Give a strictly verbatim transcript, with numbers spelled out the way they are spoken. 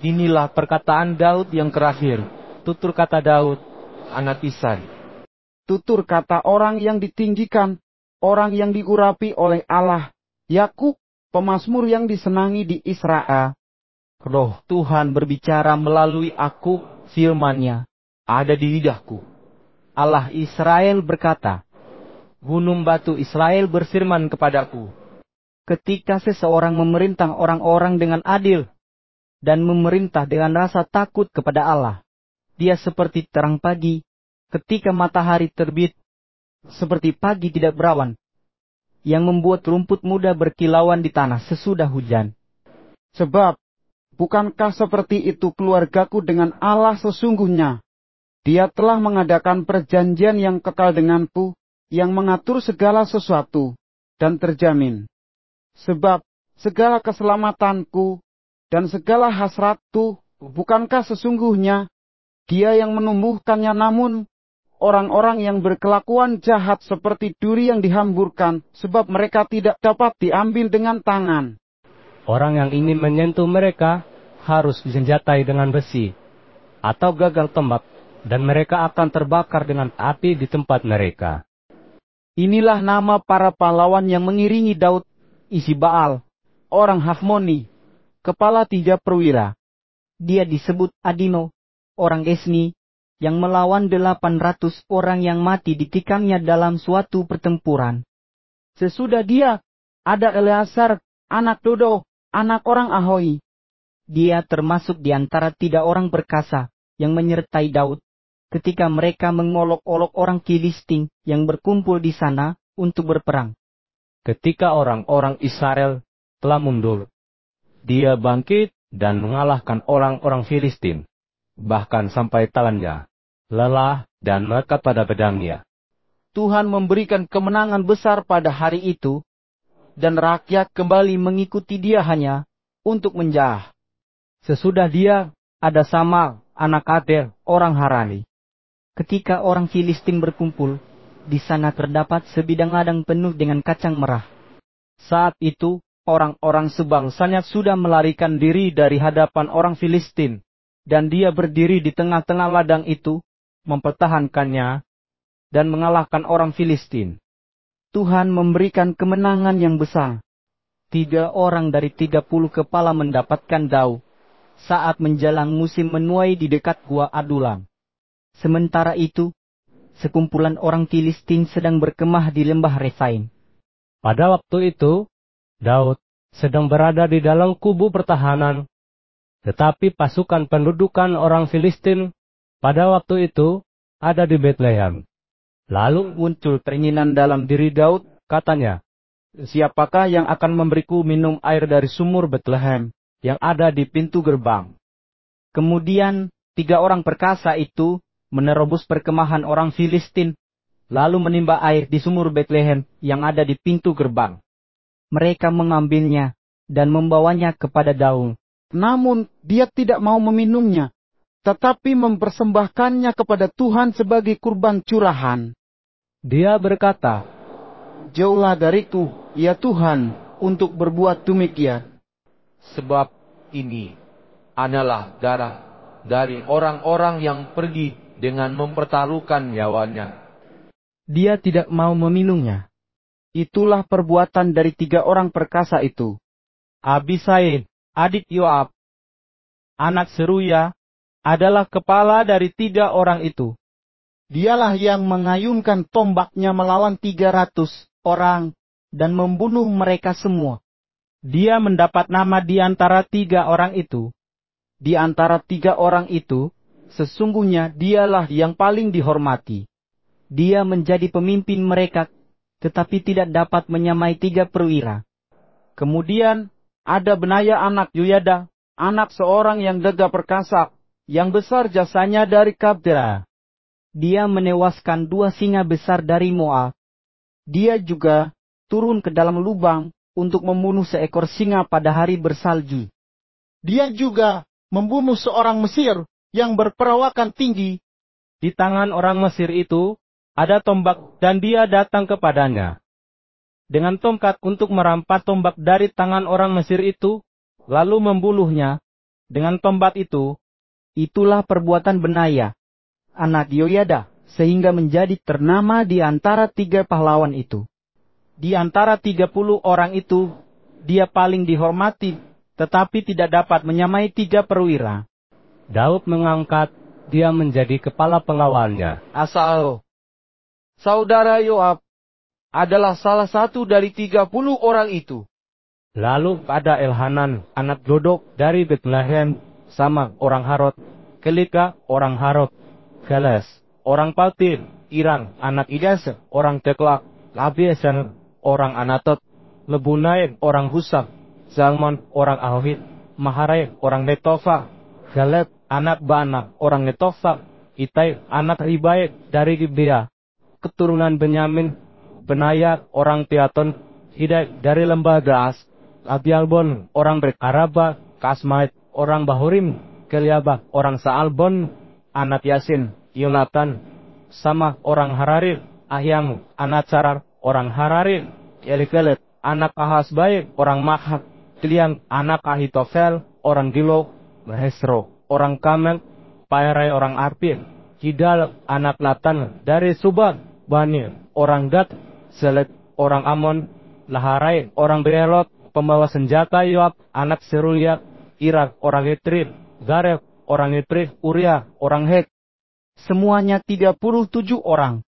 Inilah perkataan Daud yang terakhir, tutur kata Daud, anak Isai. Tutur kata orang yang ditinggikan, orang yang diurapi oleh Allah, Yakub, pemazmur yang disenangi di Israel. Roh Tuhan berbicara melalui aku, firman-Nya ada di lidahku. Allah Israel berkata, Gunung batu Israel berfirman kepadaku, ketika seseorang memerintah orang-orang dengan adil, dan memerintah dengan rasa takut kepada Allah, dia seperti terang pagi, ketika matahari terbit, seperti pagi tidak berawan, yang membuat rumput muda berkilauan di tanah sesudah hujan. Sebab, bukankah seperti itu keluargaku dengan Allah sesungguhnya? Dia telah mengadakan perjanjian yang kekal denganku, yang mengatur segala sesuatu, dan terjamin. Sebab, segala keselamatanku, dan segala hasratku, bukankah sesungguhnya Dia yang menumbuhkannya, namun orang-orang yang berkelakuan jahat seperti duri yang dihamburkan, sebab mereka tidak dapat diambil dengan tangan. Orang yang ingin menyentuh mereka harus disenjatai dengan besi atau gagal tembak, dan mereka akan terbakar dengan api di tempat mereka. Inilah nama para pahlawan yang mengiringi Daud, isi Baal, orang Hafmoni, kepala tiga perwira. Dia disebut Adino, orang Esni, yang melawan delapan ratus orang yang mati ditikangnya dalam suatu pertempuran. Sesudah dia, ada Eleazar, anak Dodo, anak orang Ahoi. Dia termasuk di antara tiga orang perkasa yang menyertai Daud, ketika mereka mengolok-olok orang Filistin yang berkumpul di sana untuk berperang. Ketika orang-orang Israel telah mundur, dia bangkit dan mengalahkan orang-orang Filistin, bahkan sampai tangannya lelah dan melekat pada pedangnya. Tuhan memberikan kemenangan besar pada hari itu, dan rakyat kembali mengikuti dia hanya untuk menjah. Sesudah dia, ada Sama, anak Ater, orang Harani. Ketika orang Filistin berkumpul, di sana terdapat sebidang ladang penuh dengan kacang merah. Saat itu, orang-orang sebangsanya sudah melarikan diri dari hadapan orang Filistin, dan dia berdiri di tengah-tengah ladang itu, mempertahankannya, dan mengalahkan orang Filistin. Tuhan memberikan kemenangan yang besar. Tiga orang dari tiga puluh kepala mendapatkan daun, saat menjelang musim menuai di dekat gua Adulam. Sementara itu, sekumpulan orang Filistin sedang berkemah di lembah Refaim. Pada waktu itu, Daud sedang berada di dalam kubu pertahanan, tetapi pasukan pendudukan orang Filistin pada waktu itu ada di Betlehem. Lalu muncul keinginan dalam diri Daud, katanya, siapakah yang akan memberiku minum air dari sumur Betlehem yang ada di pintu gerbang? Kemudian, tiga orang perkasa itu menerobos perkemahan orang Filistin, lalu menimba air di sumur Betlehem yang ada di pintu gerbang. Mereka mengambilnya dan membawanya kepada Daud. Namun dia tidak mau meminumnya, tetapi mempersembahkannya kepada Tuhan sebagai kurban curahan. Dia berkata, jauhlah dariku, ya Tuhan, untuk berbuat demikian. Sebab ini adalah darah dari orang-orang yang pergi dengan mempertaruhkan nyawanya. Dia tidak mau meminumnya. Itulah perbuatan dari tiga orang perkasa itu. Abisai, adik Yoab, anak Seruya, adalah kepala dari tiga orang itu. Dialah yang mengayunkan tombaknya melawan tiga ratus orang, dan membunuh mereka semua. Dia mendapat nama di antara tiga orang itu. Di antara tiga orang itu, sesungguhnya dialah yang paling dihormati. Dia menjadi pemimpin mereka, tetapi tidak dapat menyamai tiga perwira. Kemudian, ada Benaya anak Yoyada, anak seorang yang gagah perkasa, yang besar jasanya dari Kabdera. Dia menewaskan dua singa besar dari Moab. Dia juga turun ke dalam lubang untuk membunuh seekor singa pada hari bersalju. Dia juga membunuh seorang Mesir yang berperawakan tinggi. Di tangan orang Mesir itu ada tombak dan dia datang kepadanya dengan tongkat untuk merampas tombak dari tangan orang Mesir itu, lalu membunuhnya, Dengan tombak itu, itulah perbuatan Benaya, anak Yoyada, sehingga menjadi ternama di antara tiga pahlawan itu. Di antara tiga puluh orang itu, dia paling dihormati, tetapi tidak dapat menyamai tiga perwira. Daud mengangkat dia menjadi kepala pengawalnya. Asal saudara Yoab adalah salah satu dari tiga puluh orang itu. Lalu pada Elhanan, anak Dodok dari Betlehem, sama orang Harod, Kelika orang Harod, Geles orang Paltir, Irang anak Idas orang Teklak, Labieser orang Anatot, Lebunai orang Husam, Zalmon orang Ahwit, Maharai orang Netofa, Galeb anak Baana orang Netofa, Itai anak Ribai dari Gibea, keturunan Benyamin, Benaya orang Piaton, Hidai dari lembah Gaas, Abialbon orang Bekaraba, Kasmait orang Bahurim, Keliabah orang Saalbon, anak Yasin, Yonatan, sama orang Harari, Ahyam anak Sarar orang Harari, Elikelet anak Ahasbai orang Mahak, Tilian anak Ahitofel orang Gilo, Mahesro orang Kamel, Pairai orang Arpin, Kidal anak Natan dari Subal, Bani orang Gad, Selek orang Amon, Laharai orang Beelot, pembawa senjata Yoab anak Seruya, Irak orang Etrib, Gareb orang Etrib, Uria orang Het. Semuanya tiga puluh tujuh orang.